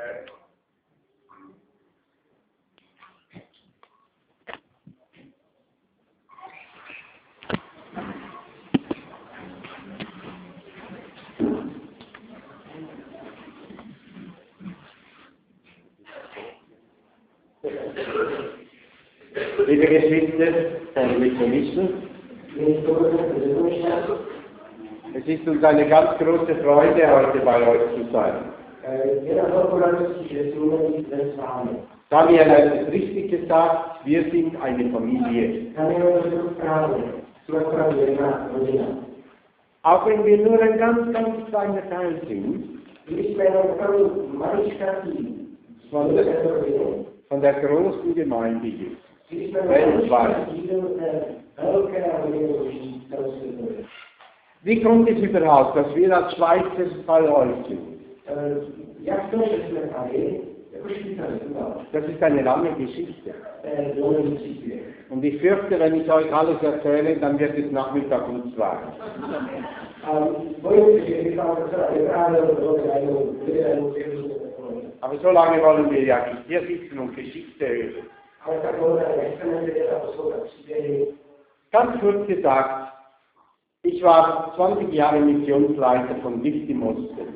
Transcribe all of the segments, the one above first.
Liebe Geschwister, Herr Michel, es ist uns eine ganz große Freude, heute bei euch zu sein. Daniel hat es richtig gesagt, wir sind eine Familie. Auch wenn wir nur ein ganz, ganz kleiner Teil sind von der großen Gemeinde jetzt, weltweit. Wie kommt es überhaupt, dass wir als Schweizer bei euch sind? Das ist eine lange Geschichte. Und ich fürchte, wenn ich euch alles erzähle, dann wird es Nachmittag um 2. Aber so lange wollen wir ja nicht hier sitzen und Geschichte hören. Ganz kurz gesagt, ich war 20 Jahre Missionsleiter von Licht im Osten.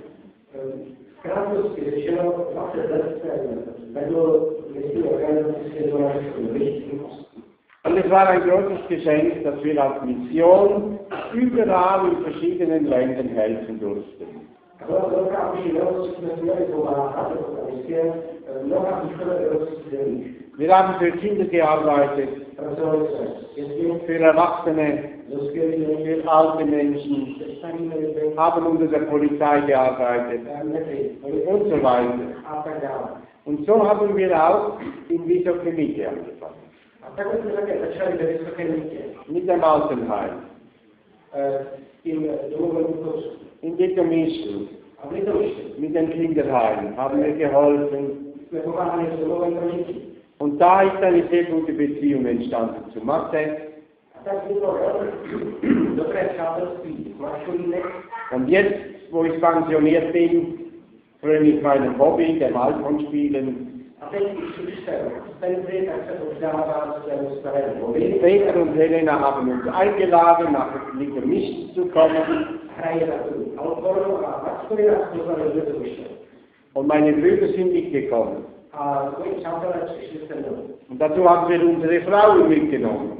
Und es war ein großes Geschenk, dass wir als Mission überall in verschiedenen Ländern helfen durften. Wir haben für Kinder gearbeitet, für Erwachsene, für alte Menschen, haben unter der Polizei gearbeitet und so weiter. Und so haben wir auch in Visokemite angefangen. Mit dem Altenheim. In Detomischl. Mit den Kinderheimen haben wir geholfen. Und da ist eine sehr gute Beziehung entstanden zu Mathe. Und jetzt, wo ich pensioniert bin, fröne ich meinem Hobby, dem Alphorn-Spielen. Peter und Helena haben uns eingeladen, nach Detomischl zu kommen. Und meine Brüder sind mitgekommen. Und dazu haben wir unsere Frauen mitgenommen.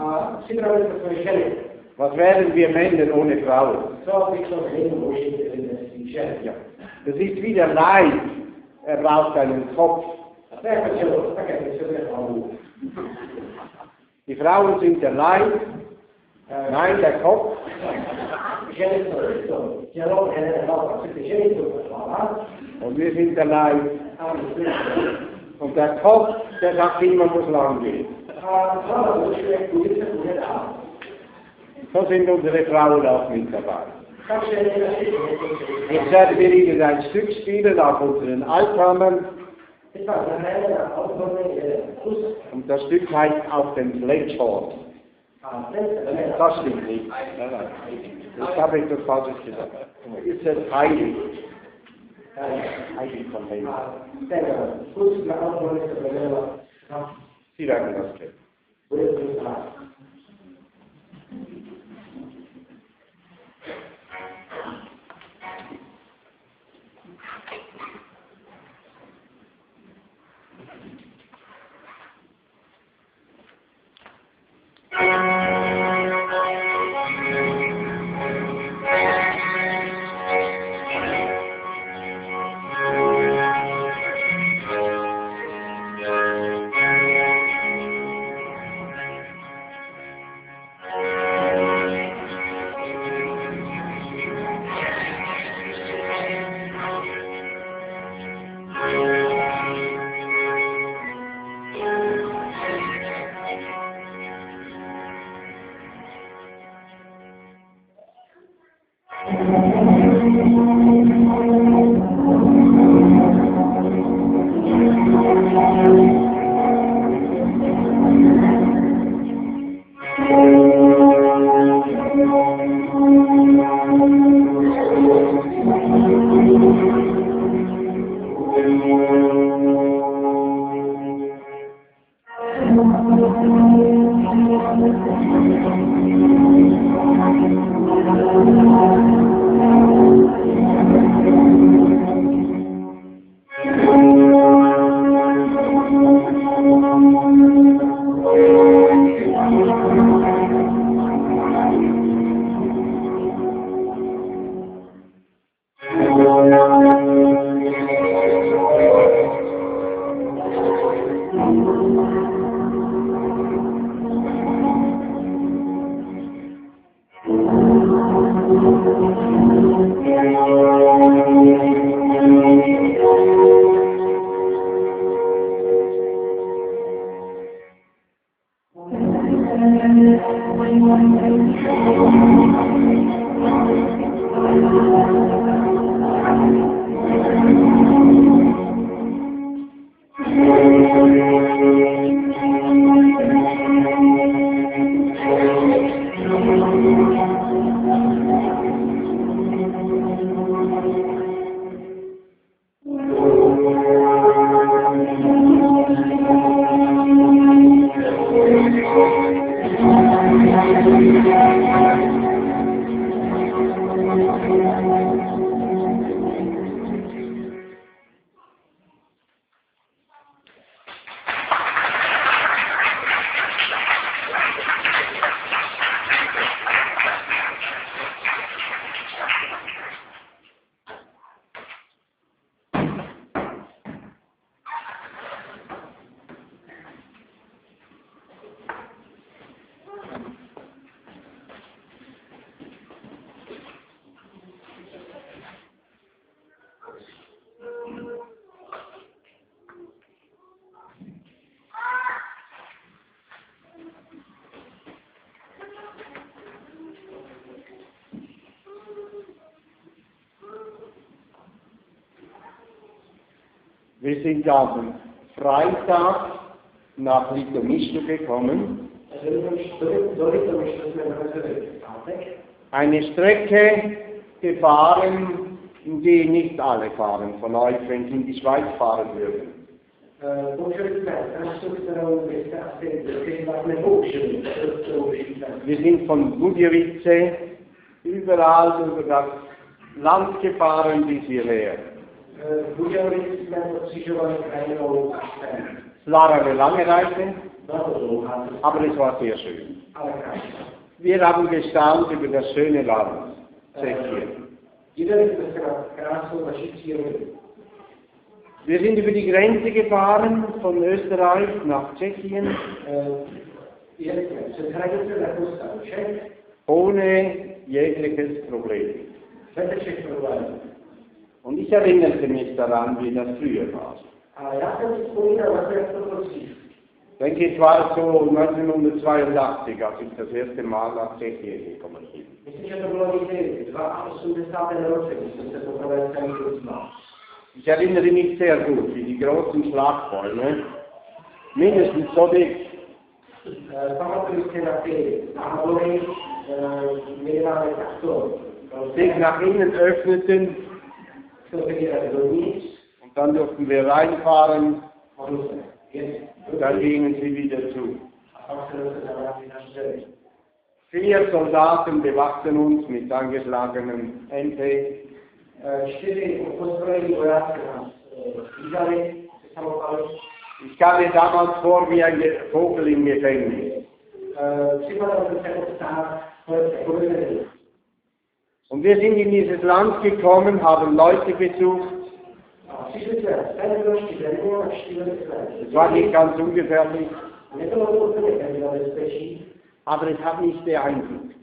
Was wären wir Männer ohne Frauen? Ja. Das ist wie der Leib, er braucht einen Kopf. Die Frauen sind der Leib, nein, der Kopf. Und wir sind der Leib. Und der Kopf, der sagt immer, wo es lang geht. So sind unsere Frauen auch mit dabei. Jetzt werden wir Ihnen ein Stück spielen auf unseren Althammern. Und das Stück heißt Auf dem Sledgehorn. Das stimmt nicht. Nein. Das habe ich das Falsches gesagt. Ist es heilig? Heilig von Himmel. Sie werden das kennen. Wir sind am Freitag nach Litomyšl gekommen. Eine Strecke gefahren, die nicht alle fahren von euch, wenn sie in die Schweiz fahren würden. Wir sind von Budějovice überall über das Land gefahren bis hierher. Es war eine lange Reise, aber es war sehr schön. Wir haben gestaunt über das schöne Land, Tschechien. Wir sind über die Grenze gefahren, von Österreich nach Tschechien, ohne jegliches Problem. Und ich erinnerte mich daran, wie das früher war. Ich denke, es war so 1982, als ich das erste Mal nach Tschechien gekommen bin. Ich erinnere mich sehr gut, wie die großen Schlagbäume, mindestens so dick, sich nach innen öffneten und dann durften wir reinfahren und dann gingen sie wieder zu. 4 Soldaten bewachten uns mit angeschlagenem MP. Ich kam mir damals vor wie ein Vogel im Gefängnis. Und wir sind in dieses Land gekommen, haben Leute besucht. Es war nicht ganz ungefährlich, aber es hat mich beeindruckt.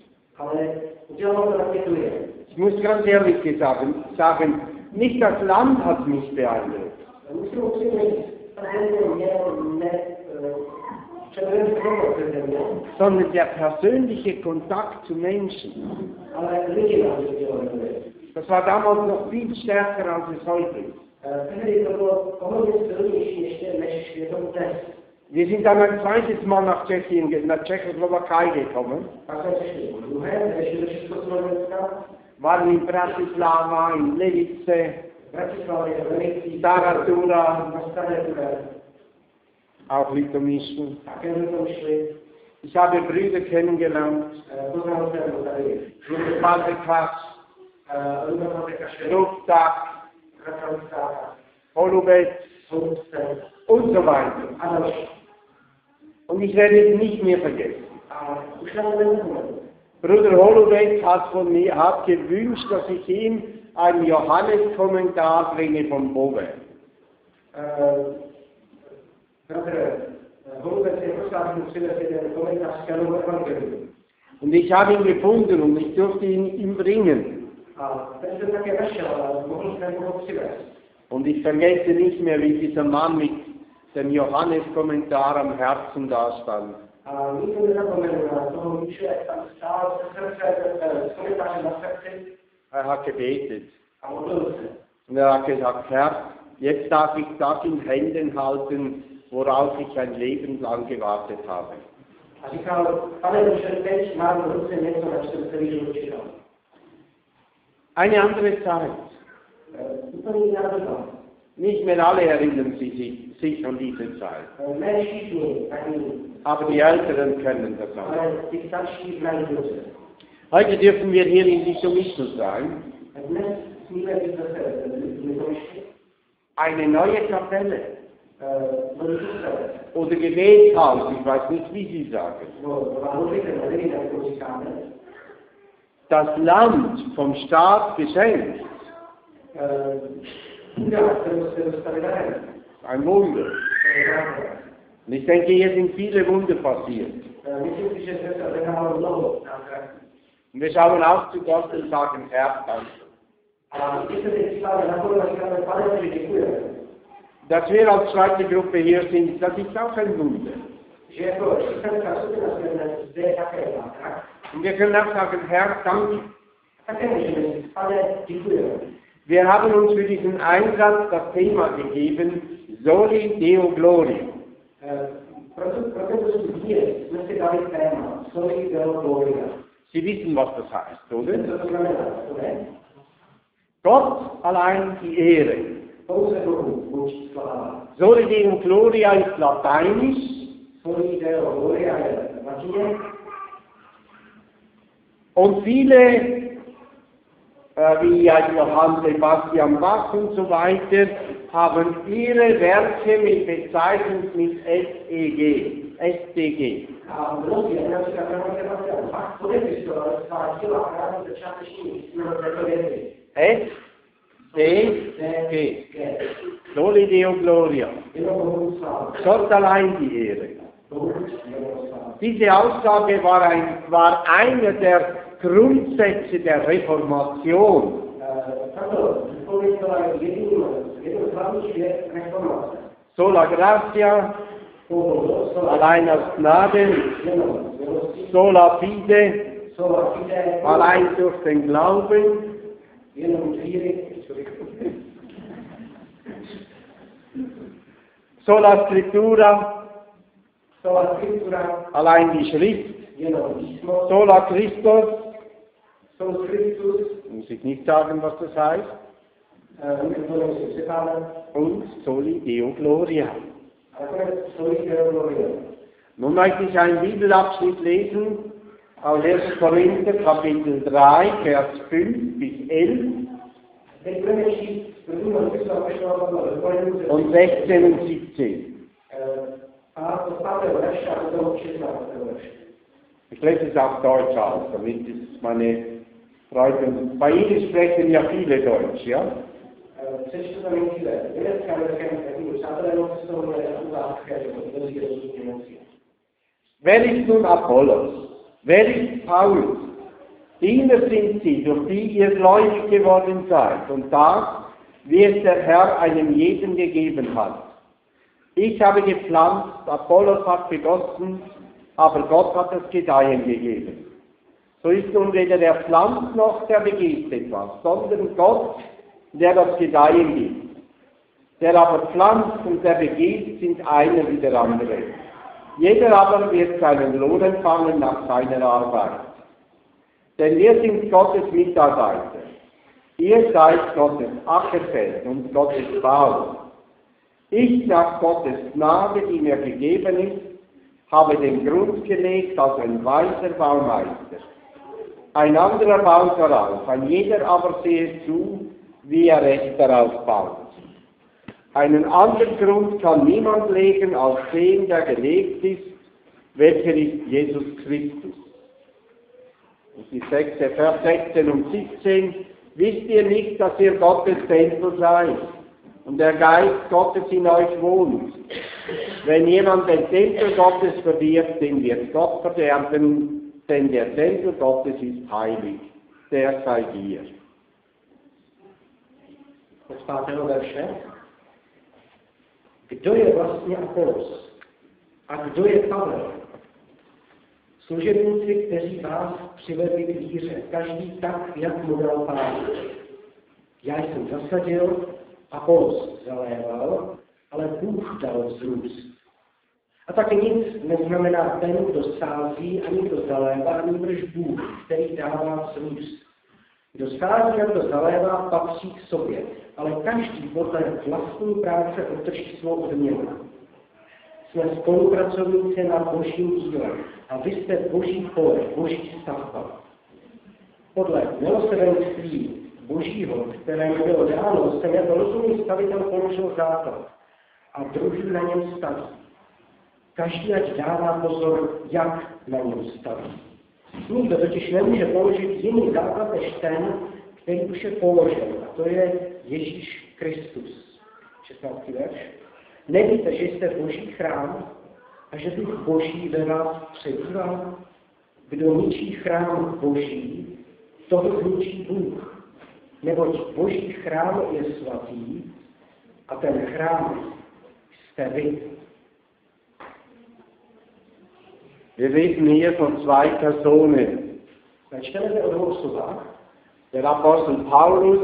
Ich muss ganz ehrlich sagen, nicht das Land hat mich beeindruckt, sondern der persönliche Kontakt zu Menschen. Das war damals noch viel stärker, als es heute ist. Wir sind dann ein zweites Mal nach Tschechoslowakei gekommen. Waren in Bratislava, in Levice, Staratura, auch Litomyšl. Ich habe Brüder kennengelernt, Baldekas, Ruftak, Holubec und so weiter. Und ich werde es nicht mehr vergessen. Bruder Holubec hat gewünscht, dass ich ihm einen Johannes-Kommentar bringe von Bove. Und ich habe ihn gefunden und ich durfte ihn ihm bringen. Und ich vergesse nicht mehr, wie dieser Mann mit dem Johannes-Kommentar am Herzen dastand. Er hat gebetet. Und er hat gesagt, Herr, jetzt darf ich das in Händen halten, worauf ich ein Leben lang gewartet habe. Eine andere Zeit. Nicht mehr alle erinnern sich an diese Zeit. Aber die Älteren können das auch. Heute dürfen wir hier in Litomyšl sein. Eine neue Kapelle. Oder Gebetshaus, ich weiß nicht, wie Sie sagen. Das Land vom Staat geschenkt. Ein Wunder. Und ich denke, hier sind viele Wunder passiert. Und wir schauen auch zu Gott und sagen, Herr, danke. Dass wir als zweite Gruppe hier sind, das ist auch ein Wunder. Und wir können auch sagen, Herr, danke. Wir haben uns für diesen Einsatz das Thema gegeben, Soli Deo Gloria. Sie wissen, was das heißt, oder? Gott allein die Ehre. Soli Deo Gloria ist lateinisch. Und viele, wie Johann Sebastian Bach und so weiter, haben ihre Werke mit bezeichnet mit SDG. SDG. Soli Deo Gloria. Gott allein die Ehre. Diese Aussage war einer der Grundsätze der Reformation. Sola gratia, allein aus Gnade, sola fide, allein durch den Glauben, sola scriptura, allein die Schrift, sola Christus, muss ich nicht sagen, was das heißt, und Soli Deo Gloria. Nun möchte ich einen Bibelabschnitt lesen, aus 1. Korinther, Kapitel 3, Vers 5 bis 11 und 16 und 17. Ich lese es auf Deutsch aus, damit es meine Freunde, bei Ihnen sprechen ja viele Deutsch, ja? Wer ist nun Apollos? Wer ist Paulus? Diener sind sie, durch die ihr gläubig geworden seid, und das, wie es der Herr einem jeden gegeben hat. Ich habe gepflanzt, Apollos hat begossen, aber Gott hat das Gedeihen gegeben. So ist nun weder der pflanzt noch der begeht etwas, sondern Gott, der das Gedeihen gibt. Der aber pflanzt und der begeht, sind einer wie der andere. Jeder aber wird seinen Lohn empfangen nach seiner Arbeit. Denn wir sind Gottes Mitarbeiter. Ihr seid Gottes Ackerfeld und Gottes Bau. Ich, nach Gottes Gnade, die mir gegeben ist, habe den Grund gelegt als ein weiser Baumeister. Ein anderer baut darauf, ein jeder aber sehe zu, wie er recht darauf baut. Einen anderen Grund kann niemand legen als den, der gelegt ist, welcher ist Jesus Christus. Und die Vers 16 und 17, wisst ihr nicht, dass ihr Gottes Tempel seid und der Geist Gottes in euch wohnt? Wenn jemand den Tempel Gottes verdirbt, den wird Gott verderben, denn der Tempel Gottes ist heilig, der sei dir. Z 5. verše. Kdo je vlastně Apolos? A kdo je Pavel? Služebníci, kteří vás přivedli k víře, každý tak, jak mu dal Pán. Já jsem zasadil, Apolos zaléval, ale Bůh dal vzrůst. A tak nic neznamená ten, kdo sází, ani kdo zalévá, nýbrž Bůh, který dává vzrůst. Kdo sází a kdo zalévá, patří k sobě, ale každý podle vlastní práce obdrží svou odměnu. Jsme spolupracovníci na Božím díle a vy jste Boží pole, Boží stavba. Podle milosrdenství Božího, které mi bylo dáno, jsem jako rozumný stavitel položil základ a druhý na něm staví. Každý ať dává pozor, jak na něm staví. Nikdo totiž nemůže položit jiný základ než ten, který už je položen, a to je Ježíš Kristus. 16. verš. Nevíte, že jste Boží chrám a že Duch Boží ve vás přebývá? Kdo ničí chrám Boží, toho zničí Bůh. Neboť Boží chrám je svatý a ten chrám jste vy. Wir lesen hier von zwei Personen. Čteme o dvou osobách. Der Apostel Paulus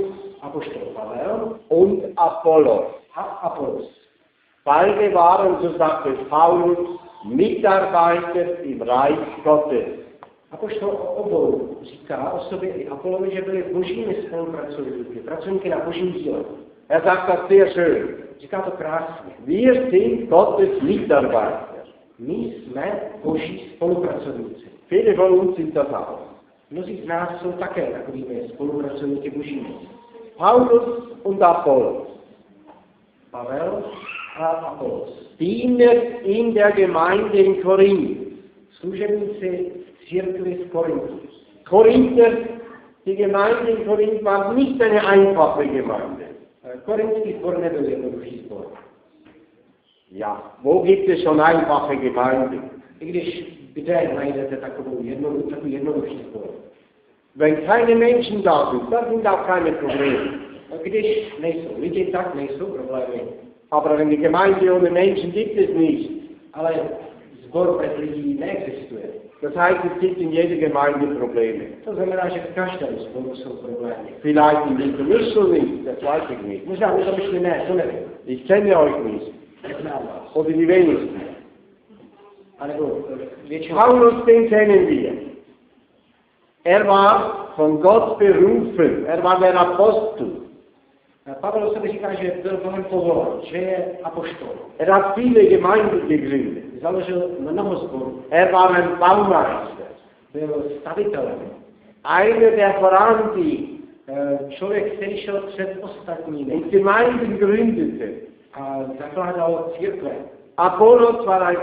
apoštol Pavel und Apollos. a Apolos. Beide waren, so sagt es Paulus, Mitarbeiter im Reich Gottes. Apoštol obou říká o sobě i Apolovi, že byli božími spolupracovníky, pracovníky na božím díle. Er sagt das sehr schön. Říká to krásně. Wir sind Gottes Mitarbeiter. My jsme boží spolupracovníci. Viele von uns sind das auch. Mnozí z nás jsou také takovými spolupracovníky božími. Paulus und Apollos. Pavel a Apolos. Diener in der Gemeinde in Korinth. Služebníci v církvi v Korintu. Korinther, die Gemeinde in Korinth war nicht eine einfache Gemeinde. Korintský sbor nebyl jednoduchý sbor. Ja, wo gibt es schon einfache Gemeinden? I když kde najdete takový jednoduchý sbor. Wenn keine Menschen da sind, dann sind auch keine Probleme. Když nejsou lidi, tak nejsou problémy. Aber wenn die Gemeinde ohne Menschen gibt es nicht. Ale sbor bez lidí neexistuje. Das heißt, es gibt in jeder Gemeinde Probleme. To znamená, že v každém sboru jsou problémy. Vielleicht in dieser Mischung nicht, das weiß ich nicht. Možná my to myšli ne, to nevím. Ich kenne euch nicht. Neznám vás. Oder die wenigsten. A nebo většinou. Paulus, den kennen wir. Er war von Gott berufen. Er war der Apostel. Pavel o sobě říká, že byl Bohem povolán, že je apoštol. Er hat viele Gemeinden gegründet. Založil mnoho sborů. Er war ein Baumeister. Byl stavitelem. Einer, der voran ging Člověk, který šel před ostatními und Gemeinden gründete. a zakládal církve. Apollos war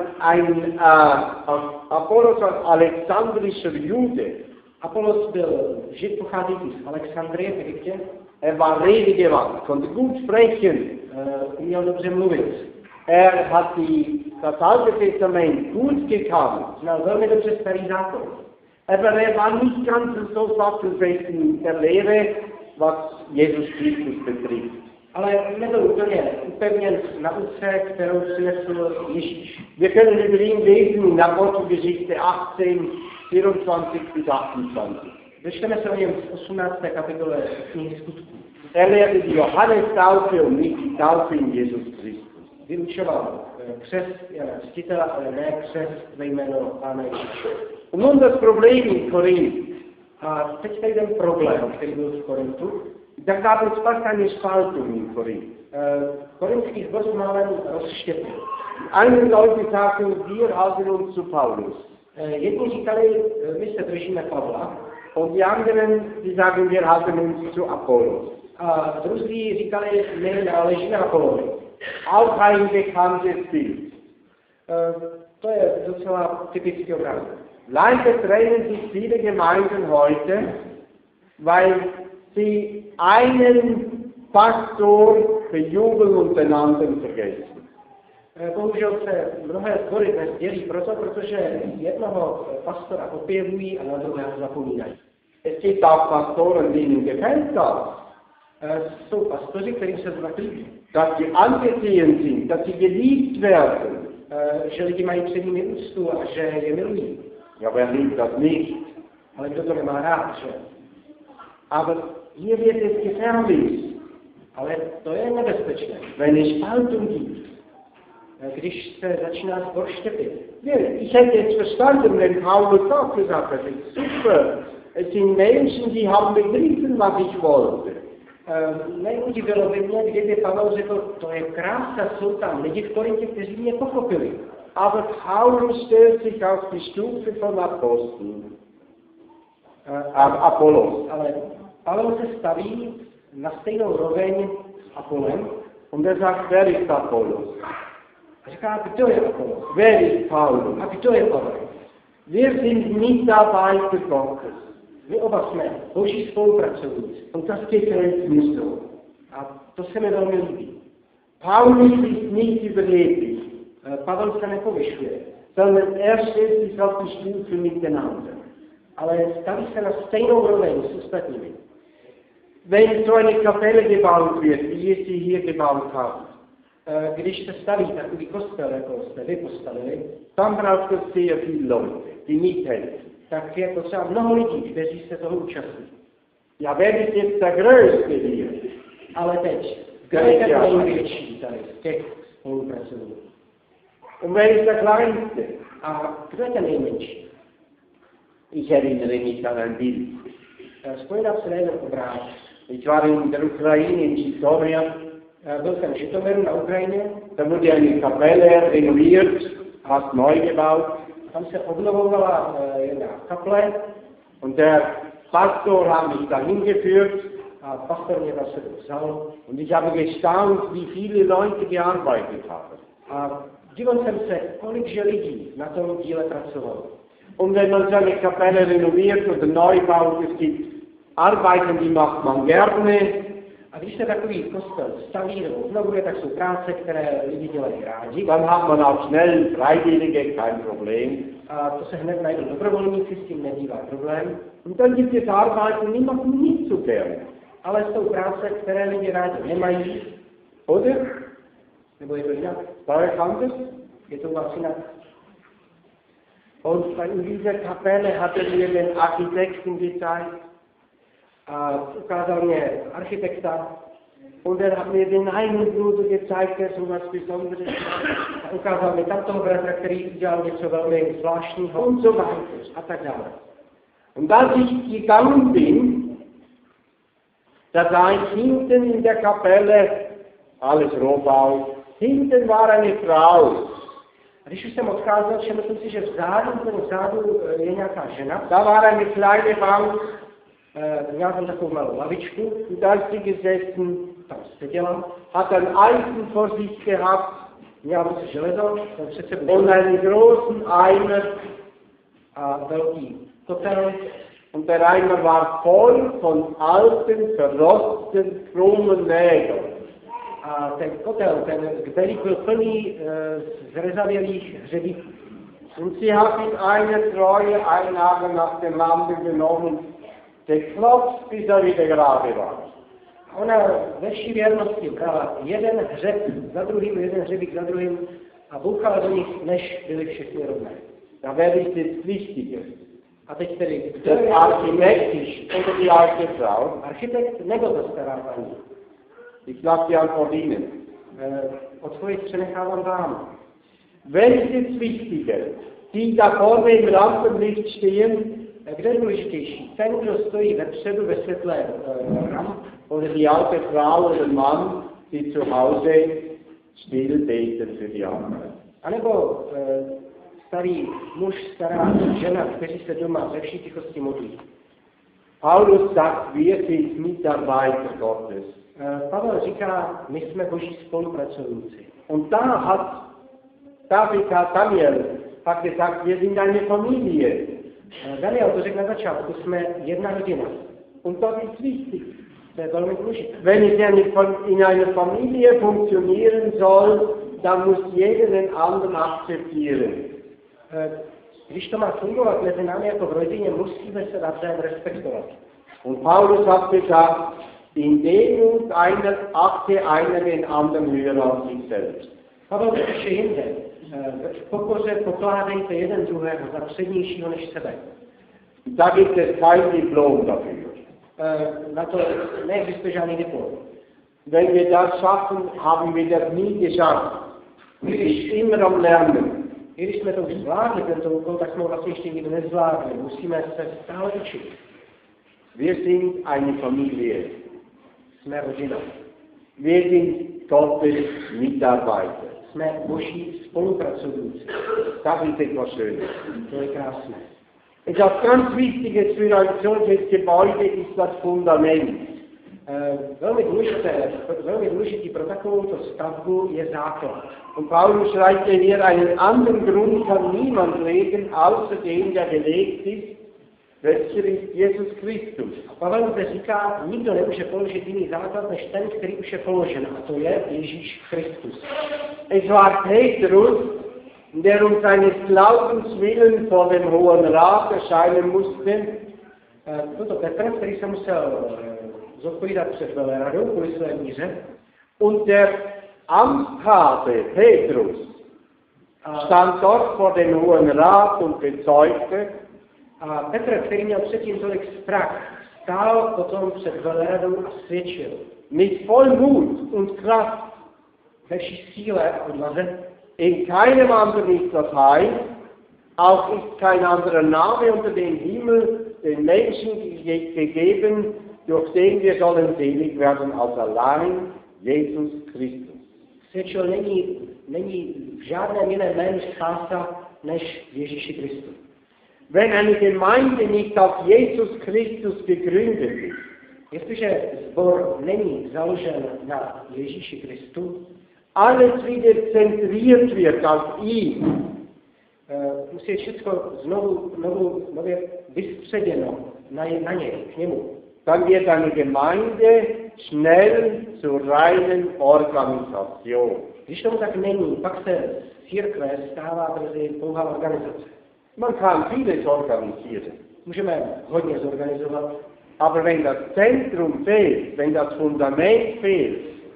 Apollos war alexandrischer Jude. Apolos byl Žid pocházející z Alexandrie v Egyptě. Er war redegewandt, konnte gut sprechen. Uměl dobře mluvit. Er hat das Alte Testament gut gekannt. Znal velmi dobře starý zákon. Aber er war nicht ganz so sattelfest in der Lehre, was Jesus Christus betrifft. Ale nebyl úplně upevněn v nauce, kterou přinesl Ježíš. Wir können über ihn lesen in Apostelgeschichte 18, 24 bis 28. Dočteme se o něm v 18. kapitole knihy Skutků. Er lehrte die Johannestaufe und nicht die Taufe in Jesus Christus. Vyučoval křest Jana Křtitele, ale ne křest ve jméno Pána Ježíše. Und nun das Problem in Korinth. A teď tady ten problém, který byl v Korintu. Da gab es fast eine Spaltung in Korinth. Korinský sbor se málem rozštěpil. Einige Leute sagten, wir halten uns zu Paulus. Jedni říkali, my se držíme Pavla. Und die anderen, die sagen, wir halten uns zu Apollos. A druzí říkali, my náležíme Apolovi. Auch ein bekanntes Bild. To je docela typický obraz. Leider trennen sich viele Gemeinden heute, weil sie einen Pastor bejubeln und den anderen vergessen. Bohužel se mnohé sbory dnes dělí protože jednoho pastora opěvují a na druhého zapomínají. Es gibt auch Pastoren, denen gefällt das. Jsou pastoři, kterým se znak líbí. Dass sie angesehen sind, dass sie geliebt werden. Že lidi mají před nimi úctu a že je milují. Ja, wer liebt das nicht? Ale kdo to nemá rád, že? Aber hier wird es gefährlich. Ale to je nebezpečné. Wenn es Spaltung gibt. Když se začíná sbor štěpit. Ich hätte jetzt verstanden, wenn Paulus auch gesagt hat, es ist super. Es sind Menschen, die haben begriffen, was ich wollte. Neudivilo by mě, kdyby Pavel řekl, to je krása, jsou tam lidi v Korintě, kteří mě pochopili. Aber Paulus stellt sich auf die Stufe von Aposteln. Apollos. Ale Pavel se staví na stejnou roveň s Apolem. Und er sagt, wer ist Apollos? A říká, kdo je Apollos? Wer ist Paulus? A kdo je Pavel? Wir sind Mitarbeiter Gottes. My oba jsme boží spolupracovníci. Und das gefällt mir so. A to se mi velmi líbí. Paulus ist nicht überheblich. Pavel se nepovyšuje, sondern er stellt sich auf die Stufe miteinander. Ale staví se na stejnou roveň s ostatními. Wenn so eine Kapelle gebaut wird, wie ihr sie hier gebaut habt, když se staví takový kostel, jako jste vy postavili, dann braucht es sehr viele Leute, die mithelfen. Tak je potřeba mnoho lidí, kteří se toho účastní. Ja, wer ist jetzt der Größte hier? Ale teď, kdo je ten největší tady z těch spolupracovníků? Und wer ist der Kleinste? A kdo je ten nejmenší? Ich erinnere mich an ein Bild. Vzpomínám se na jeden obrázek. Ich war in der Ukraine, in Žitomir. Byl jsem v Žitomiru na Ukrajině. Da wurde eine Kapelle renoviert, fast neu gebaut. Tam se obnovovala jedna kaple. Und der Pastor hat mich dahin geführt. A pastor mě na sebe vzal. Und ich habe gestaunt, wie viele Leute gearbeitet haben. A díval jsem se, kolik že lidí na tom díle pracovalo. Und wenn man so eine Kapelle renoviert oder neu baut, es gibt Arbeiten, die macht man gerne. A když se takový kostel staví nebo obnovuje, tak jsou práce, které lidi dělají rádi. Dann hat man auch schnell Freiwillige, kein Problem. A to se hned najdou dobrovolníci, s tím nebývá problém. Und dann gibt es Arbeiten, die macht man nicht so gerne. Ale jsou práce, které lidi rádi nemají. Oder? Nebo je to jinak? Bei euch anders? Je to u vás jinak? Und in dieser Kapelle hat er mir den Architekten gezeigt. A ukázal mě architekta. Und er hat mir den einen Bruder gezeigt, der so was Besonderes macht. A ukázal mi tamtoho bratra, který udělal něco velmi zvláštního. Und so weiter. A tak dále. Und als ich gegangen bin, da sah ich hinten in der Kapelle alles Rohbau. Hinten war eine Frau. A když už jsem odcházel, všiml jsem si, že vzadu je nějaká žena. Da war eine kleine Bank. Měla tam takovou malou lavičku. Und da ist sie gesessen. Tam seděla. Hat ein Eisen vor sich gehabt. Měla moc železo. Před sebou. Und einen großen Eimer. A velký kotel. Und der Eimer war voll von alten, verrosteten, krummen Nägeln. A ten kotel, ten kbelík byl plný zrezavělých hřebíků. Und sie hat in einer Treue einen Nagel nach dem anderen genommen, geklopft, bis er wieder gerade war. Ona ve vší věrnosti brala jeden hřebík za druhým a bouchala do nich, než byly všechny rovné. Da werde ich jetzt wichtiger. A teď tedy, Der Architekt oder die alte Frau? Architekt nebo ta stará paní? Ich lasse die Antwort Ihnen. Odpověď přenechávám vám. Wer ist jetzt wichtiger? Die da vorne im Rampenlicht stehen? Kde je důležitější? Ten, kdo stojí vepředu ve světle ramp, oder die alte Frau oder Mann, die zu Hause still beten für die Arbeit? A nebo starý muž, stará žena, kteří se doma ve vší tichosti modlí. Paulus sagt, wir sind Mitarbeiter Gottes. Pavel říká, my jsme boží spolupracovníci. Und Daniel hat gesagt, wir sind eine Familie. Daniel to řekl na začátku, jsme jedna rodina. Und das ist wichtig. To je velmi důležité. Wenn es in einer Familie funktionieren soll, dann muss jeder den anderen akzeptieren. Když to má fungovat mezi námi jako v rodině, musíme se navzájem respektovat. Und Paulus hat gesagt, in Demut achte einer den anderen höher als sich selbst. Pavel píše jinde. V pokoře pokládejte jeden druhého za přednějšího než sebe. Da gibt es kein Diplom dafür. Na to neexistuje žádný diplom. Wenn wir das schaffen, haben wir das nie geschafft. Wir sind immer am Lernen. I když jsme to už zvládli, tento úkol, tak jsme ho vlastně ještě nikdy nezvládli. Musíme se stále učit. Wir sind eine Familie. Jsme rodina. Wir sind Gottes Mitarbeiter. Jsme boží spolupracovníci. Das ist etwas Schönes. To je krásné. Etwas ganz Wichtiges für ein solches Gebäude ist das Fundament. Velmi důležitý pro takovouto stavbu je základ. Und Paulus schreibt hier, einen anderen Grund kann niemand legen, außer dem, der gelegt ist, welcher ist Jesus Christus. A Pavel zde říká, nikdo nemůže položit jiný základ, než ten, který už je položen, a to je Ježíš Kristus. Es war Petrus, der um seines Glaubens willen vor dem Hohen Rat erscheinen musste. Toto Petr, který se musel zodpovídat před veleradou kvůli své víře. Und der Amtshase Petrus stand dort vor dem Hohen Rat und bezeugte. A Petr, který měl předtím tolik strach stál potom před veleradou a svědčil. Mit voll Mut und Kraft. Ve vší síle a odvaze. In keinem anderen ist das Heil, auch ist kein anderer Name unter dem Himmel den Menschen gegeben, durch den wir sollen selig werden, als allein Jesus Christus. Svědčil, není v žádném jiném jménu spása než Ježíši Kristu. Wenn eine Gemeinde nicht auf Jesus Christus gegründet ist, jestliže sbor není založen na Ježíši Kristu, alles wieder zentriert wird auf ihn, musí je všechno nově vystředěno na něj, k němu. Dann wird eine Gemeinde schnell zur reinen Organisation. Když tomu tak není, pak se církve stává brzy pouhá organizace. Man kann vieles organisieren. Můžeme hodně zorganizovat, aber wenn das Zentrum fehlt, wenn das Fundament fehlt,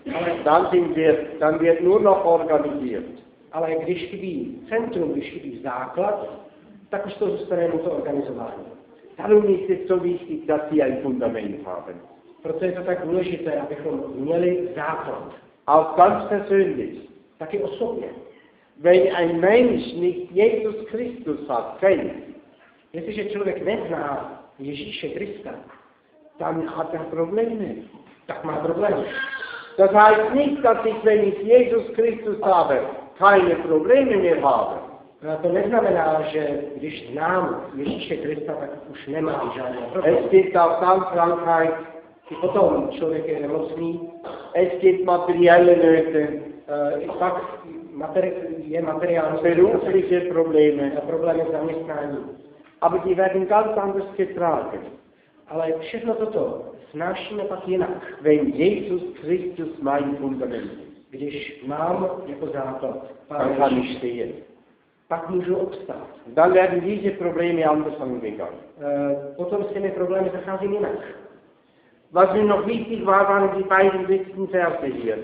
dann wird nur noch organisiert. Ale když chybí centrum, když chybí základ, tak už to zůstane jenom to organizování. Darum ist es so wichtig, dass Sie ein Fundament haben. Proto je to tak důležité, abychom měli základ. Auch ganz persönlich. Taky osobně. Wenn ein Mensch nicht Jesus Christus kennt, jestliže člověk nezná Ježíše Krista, dann hat Probleme. Tak má problémy. Das heißt nicht, dass ich, wenn ich Jesus Christus habe, keine Probleme mehr habe. To neznamená, že když znám Ježíše Krista, tak už nemám žádné problémy. Es gibt auch dann Krankheit. I potom člověk je nemocný. Es gibt materielle Nöte. I pak je materiální berufliche Probleme. Problémy zaměstnání. Aber die werden ganz anders getragen. Ale všechno toto snášíme pak jinak. Wenn Jesus Christus mein Fundament ist. Když mám jako základ, dann kann ich stehen. Pak můžu obstát. Dann werden diese Probleme anders angegangen. Potom s těmi problémy zacházím jinak. Was mir noch wichtig war, waren die beiden letzten Verse hier.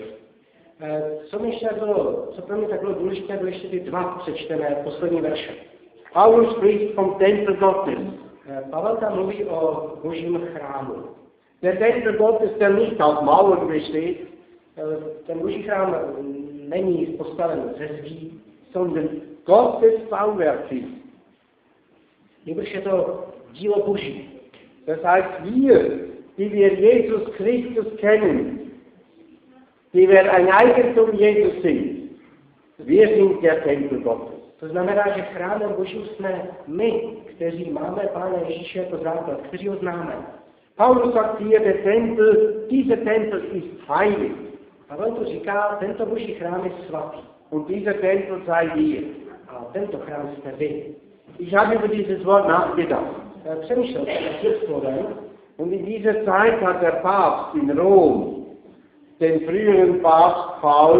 Co pro mě tak bylo důležité, byly ještě ty dva přečtené poslední verše. Paulus spricht vom Tempel Gottes. Pavel tam mluví o božím chrámu. Der Tempel Gottes, der nicht aus Mauern besteht, ten boží chrám není postaven ze zdí, sondern Gottes Bauwerk ist. Nýbrž je to dílo boží. Das heißt, die wir Jesus Christus kennen, die wir ein Eigentum Jesus sind, wir sind der Tempel Gottes. To znamená, že chrámem božím jsme my, kteří máme Pána Ježíše jako základ, kteří ho známe. Paulus sagt hier, dieser Tempel ist heilig. Pavel to říká, tento boží chrám je svatý. Und dieser Tempel seid ihr. A tento chrám jste vy. Ich habe über dieses Wort nachgedacht. Přemýšlel jsem nad tím slovem. Und in dieser Zeit hat der Papst in Rom den früheren Papst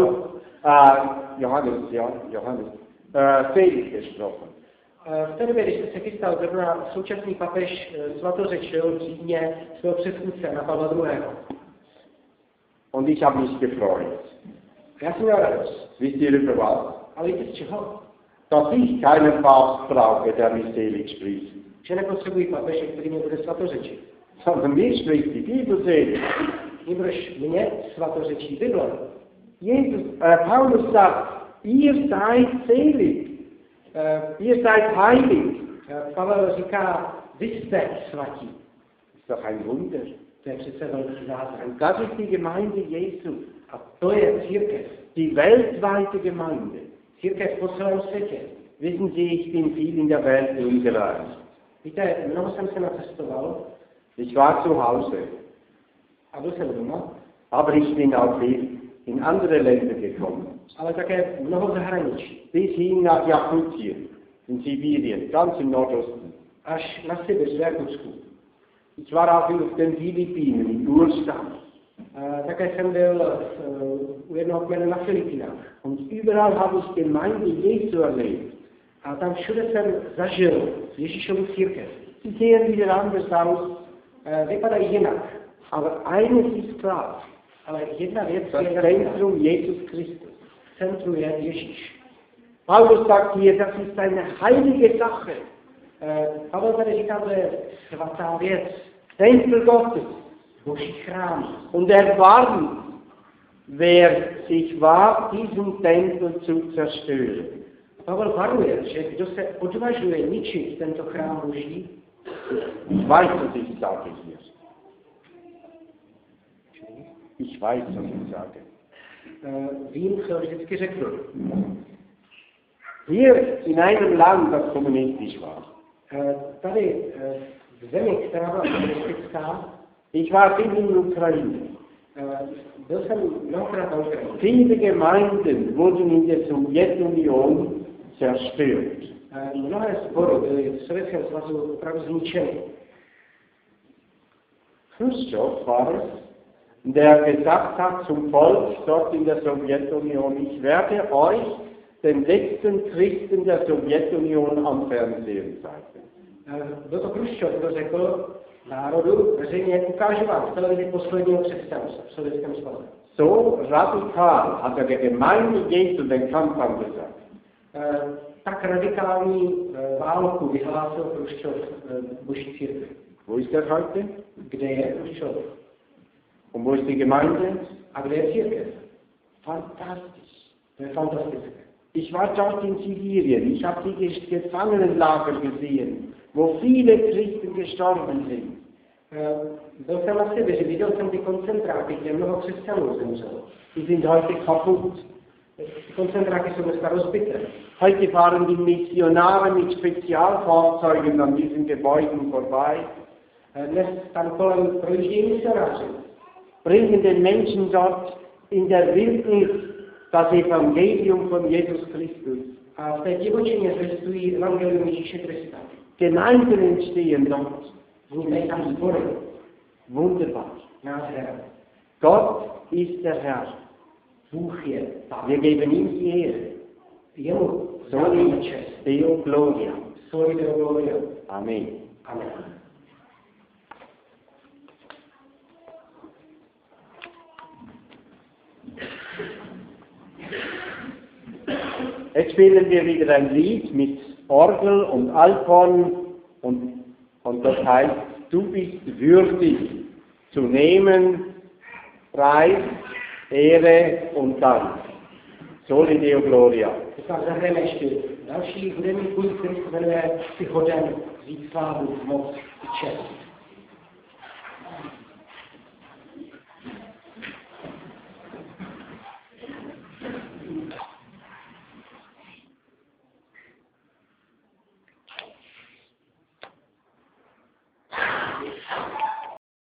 Johannes selig gesprochen. V té době, když se chystal zrovna současný papež svatořečil v Římě svého předchůdce na Pavla II. Und ich habe mich gefreut. Já jsem měl radost. Wisst ihr über was? Ale víte z čeho? Dass ich keinen Papst brauche, der mich selig spricht. Že nepotřebuji papeže, který mě bude svatořečit. Sondern mir spricht die Bibel selig. Nýbrž mě svatořečí Bible. Paulus sagt, ihr seid selig. Ihr seid heilig. Pavel říká, vy jste svatí. Ist doch ein Wunder. To je přece velký zázrak. Das ist die Gemeinde Jesu. A to je církev. Die weltweite Gemeinde. Církev po celém světě. Wissen Sie, ich bin viel in der Welt umgereist. Víte, mnoho jsem se nacestoval. Ich war zu Hause. A byl jsem doma. Aber ich bin auch in andere Länder gekommen. Ale také mnoho v zahraničí. Bis hin nach Jakutien, in Sibirien, ganz im Nordosten. Až na Sibir, v Jakutsku. Ich war auch auf den Philippinen, in Urstadt. Také jsem byl u jednoho kmene na Filipínách. Und überall habe ich Gemeinde Jesu erlebt. A tam všude jsem zažil Ježíšovu církev. Sie sehen wieder anders aus. Vypadají jinak. Aber eines ist klar. Ale jedna věc das je Zentrum Jesus Christus. Centrum je Ježíš. Paulus sagt hier, das ist eine heilige Sache. Pavel tady říká, že je svatá věc. Tempel Gottes. Boží chrám. Und er warnt, wer sich wagt, diesen Tempel zu zerstören. Pavel varuje, že kdo se odvažuje ničit tento chrám Boží, Ich weiß, was ich sage hier. Ich weiß, was ich sage. Vím, co vždycky řeknu. Hier in einem Land, das kommunistisch war. Tady v zemi, která byla komunistická, Ich war viel in Ukraine. byl jsem mnohokrát na Ukrajině. Viele Gemeinden wurden in der Sowjetunion zerstört. Mnohé sbory byly v Sovětském svazu opravdu zničeny. Khrushchev war es, der gesagt hat zum Volk dort in der Sowjetunion, ich werde euch, den letzten Christen der Sowjetunion, am Fernsehen zeigen. Byl to Chruščov, kdo řekl národu, veřejně ukážu vám v televizi posledního křesťana v Sovětském svazu. So radikal hat er der Gemeinde Jesu den Kampf angesagt. Tak radikální válku vyhlásil Chruščov Boží církvi. Wo ist er heute? Kde je Chruščov? Und wo ist die Gemeinde? A kde je církev? Fantastisch. To je fantastické. Ich war dort in Sibirien, ich habe die Gefangenenlager gesehen, wo viele Christen gestorben sind. Byl jsem na Sibiři, viděl jsem ty koncentráky, kde mnoho křesťanů zemřelo. Die sind heute kaputt. Ty koncentráky jsou dneska rozbité. Heute fahren die Missionare mit Spezialfahrzeugen an diesen Gebäuden vorbei, Dnes tam kolem projíždějí misionáři. bringen den Menschen dort in der Wildnis das Evangelium von Jesus Christus. A v té divočině zvěstují evangelium Ježíše Krista. Gemeinden entstehen dort. Vznikají tam sbory. Wunderbar. Nádhera. Gott ist der Herr. Bůh je Pán. Wir geben ihm die Ehre. Jemu Soli dáváme čest. Deo Gloria. Soli Deo Gloria. Amen. Amen. Jetzt spielen wir wieder ein Lied mit Orgel und Alphorn und das heißt, du bist würdig zu nehmen, Preis, Ehre und Dank. Soli Deo Gloria. Tak zahrajeme ještě další hudební kult, který se jmenuje Jsi hoden vzít slávu, moc i čest.